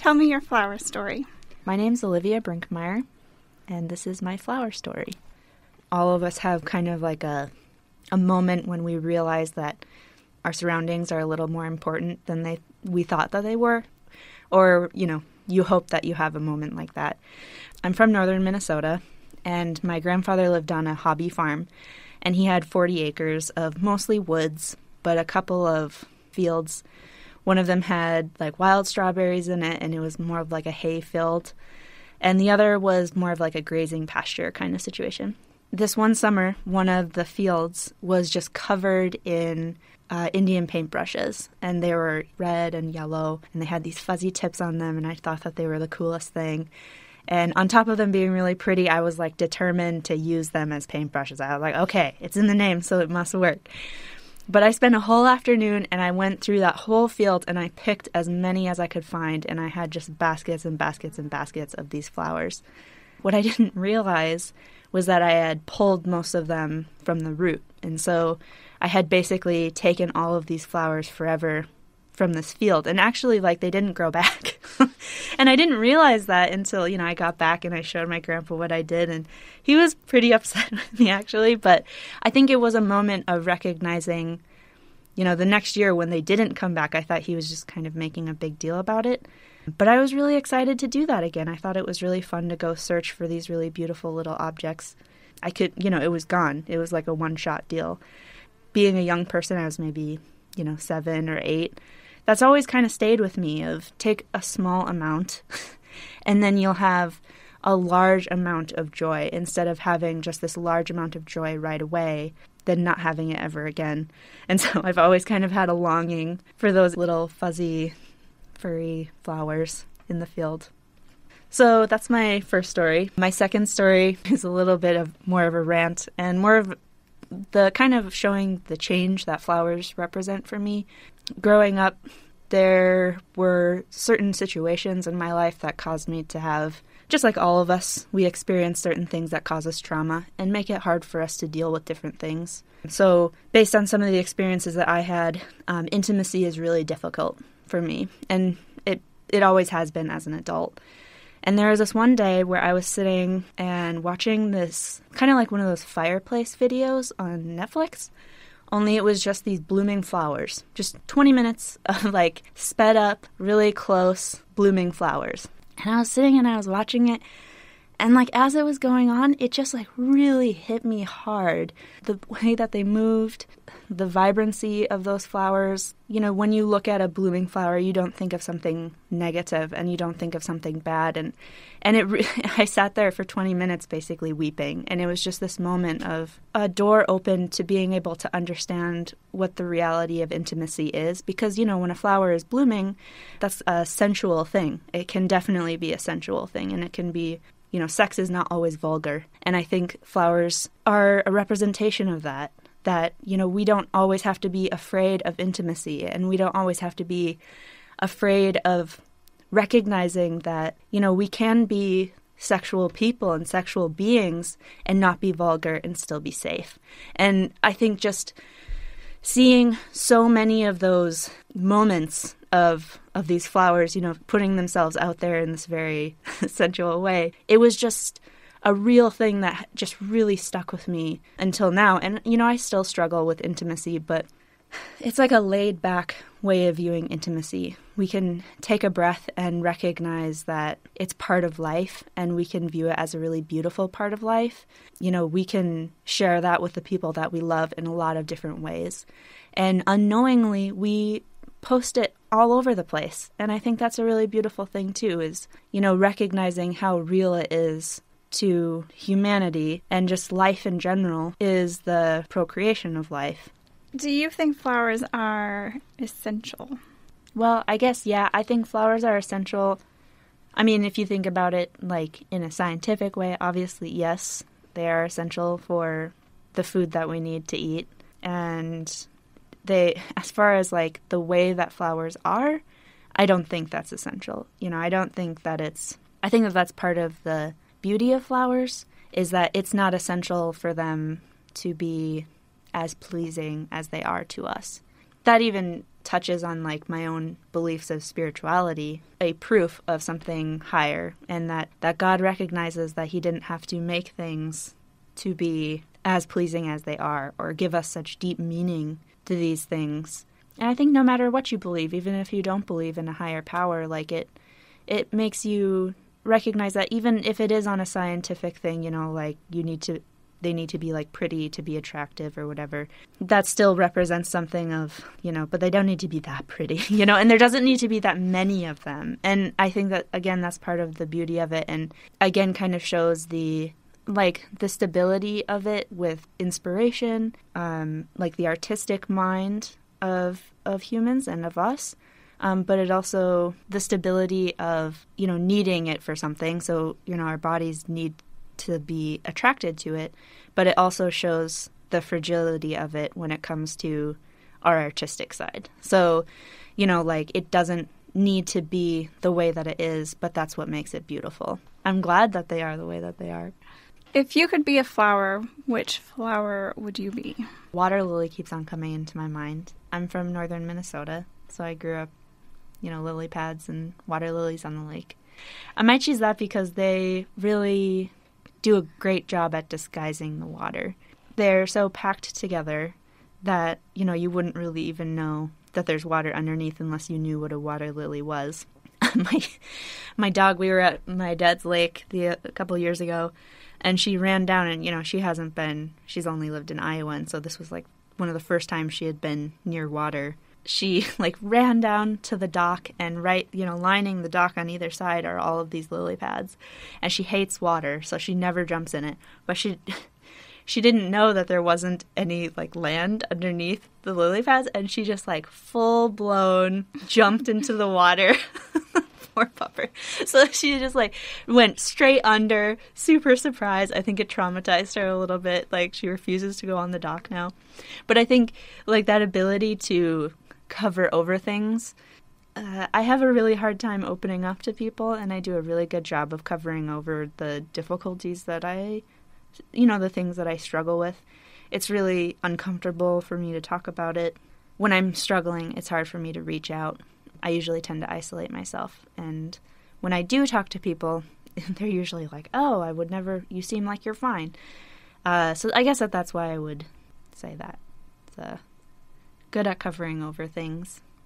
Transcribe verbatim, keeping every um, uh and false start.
Tell me your flower story. My name's Olivia Brinkmeyer, and this is my flower story. All of us have kind of like a a moment when we realize that our surroundings are a little more important than they we thought that they were. Or, you know, you hope that you have a moment like that. I'm from northern Minnesota, and my grandfather lived on a hobby farm, and he had forty acres of mostly woods, but a couple of fields. One of them had like wild strawberries in it, and it was more of like a hay field. And the other was more of like a grazing pasture kind of situation. This one summer, one of the fields was just covered in uh, Indian paintbrushes, and they were red and yellow, and they had these fuzzy tips on them, and I thought that they were the coolest thing. And on top of them being really pretty, I was like determined to use them as paintbrushes. I was like, okay, it's in the name, so it must work. But I spent a whole afternoon, and I went through that whole field, and I picked as many as I could find, and I had just baskets and baskets and baskets of these flowers. What I didn't realize was that I had pulled most of them from the root. And so I had basically taken all of these flowers forever from this field. And actually, like, they didn't grow back. And I didn't realize that until, you know, I got back and I showed my grandpa what I did. And he was pretty upset with me, actually. But I think it was a moment of recognizing, you know, the next year when they didn't come back, I thought he was just kind of making a big deal about it. But I was really excited to do that again. I thought it was really fun to go search for these really beautiful little objects. I could, you know, it was gone. It was like a one-shot deal. Being a young person, I was maybe, you know, seven or eight. That's always kind of stayed with me of take a small amount and then you'll have a large amount of joy instead of having just this large amount of joy right away, then not having it ever again. And so I've always kind of had a longing for those little fuzzy furry flowers in the field. So that's my first story. My second story is a little bit of more of a rant and more of the kind of showing the change that flowers represent for me. Growing up, there were certain situations in my life that caused me to have, just like all of us, we experience certain things that cause us trauma and make it hard for us to deal with different things. So based on some of the experiences that I had, um, intimacy is really difficult for me, and it it always has been as an adult. And there was this one day where I was sitting and watching this kind of like one of those fireplace videos on Netflix, only it was just these blooming flowers, just twenty minutes of like sped up, really close blooming flowers. And I was sitting and I was watching it, and like as it was going on, it just like really hit me hard. The way that they moved, the vibrancy of those flowers. You know, when you look at a blooming flower, you don't think of something negative and you don't think of something bad. And and it re- I sat there for twenty minutes basically weeping. And it was just this moment of a door open to being able to understand what the reality of intimacy is. Because, you know, when a flower is blooming, that's a sensual thing. It can definitely be a sensual thing, and it can be, you know, sex is not always vulgar. And I think flowers are a representation of that. That, you know, we don't always have to be afraid of intimacy, and we don't always have to be afraid of recognizing that, you know, we can be sexual people and sexual beings and not be vulgar and still be safe. And I think just seeing so many of those moments of of these flowers, you know, putting themselves out there in this very sensual way, it was just a real thing that just really stuck with me until now. And, you know, I still struggle with intimacy, but it's like a laid-back way of viewing intimacy. We can take a breath and recognize that it's part of life, and we can view it as a really beautiful part of life. You know, we can share that with the people that we love in a lot of different ways. And unknowingly, we post it all over the place. And I think that's a really beautiful thing, too, is, you know, recognizing how real it is to humanity and just life in general is the procreation of life. Do you think flowers are essential? Well, I guess, yeah, I think flowers are essential. I mean, if you think about it, like, in a scientific way, obviously, yes, they are essential for the food that we need to eat. And they, as far as, like, the way that flowers are, I don't think that's essential. You know, I don't think that it's, I think that that's part of the beauty of flowers, is that it's not essential for them to be as pleasing as they are to us. That even touches on like my own beliefs of spirituality, a proof of something higher, and that, that God recognizes that he didn't have to make things to be as pleasing as they are or give us such deep meaning to these things. And I think no matter what you believe, even if you don't believe in a higher power, like it, it makes you recognize that even if it is on a scientific thing, you know, like you need to, they need to be like pretty to be attractive or whatever, that still represents something of, you know, but they don't need to be that pretty, you know, and there doesn't need to be that many of them. And I think that, again, that's part of the beauty of it. And again, kind of shows the, like the stability of it with inspiration, um, like the artistic mind of of humans and of us, um, but it also the stability of, you know, needing it for something. So, you know, our bodies need to be attracted to it, but it also shows the fragility of it when it comes to our artistic side. So, you know, like it doesn't need to be the way that it is, but that's what makes it beautiful. I'm glad that they are the way that they are. If you could be a flower, which flower would you be? Water lily keeps on coming into my mind. I'm from northern Minnesota, so I grew up, you know, lily pads and water lilies on the lake. I might choose that because they really do a great job at disguising the water. They're so packed together that, you know, you wouldn't really even know that there's water underneath unless you knew what a water lily was. my my dog, we were at my dad's lake the, a couple of years ago, and she ran down, and, you know, she hasn't been, she's only lived in Iowa, and so this was, like, one of the first times she had been near water. She, like, ran down to the dock, and right, you know, lining the dock on either side are all of these lily pads. And she hates water, so she never jumps in it. But she she didn't know that there wasn't any, like, land underneath the lily pads, and she just, like, full-blown jumped into the water. Poor pupper. So she just, like, went straight under, super surprised. I think it traumatized her a little bit. Like, she refuses to go on the dock now. But I think, like, that ability to cover over things, uh, I have a really hard time opening up to people, and I do a really good job of covering over the difficulties that I, you know, the things that I struggle with. It's really uncomfortable for me to talk about it. When I'm struggling, it's hard for me to reach out. I usually tend to isolate myself, and when I do talk to people, they're usually like, oh, I would never, you seem like you're fine. Uh, so I guess that that's why I would say that. It's uh, good at covering over things.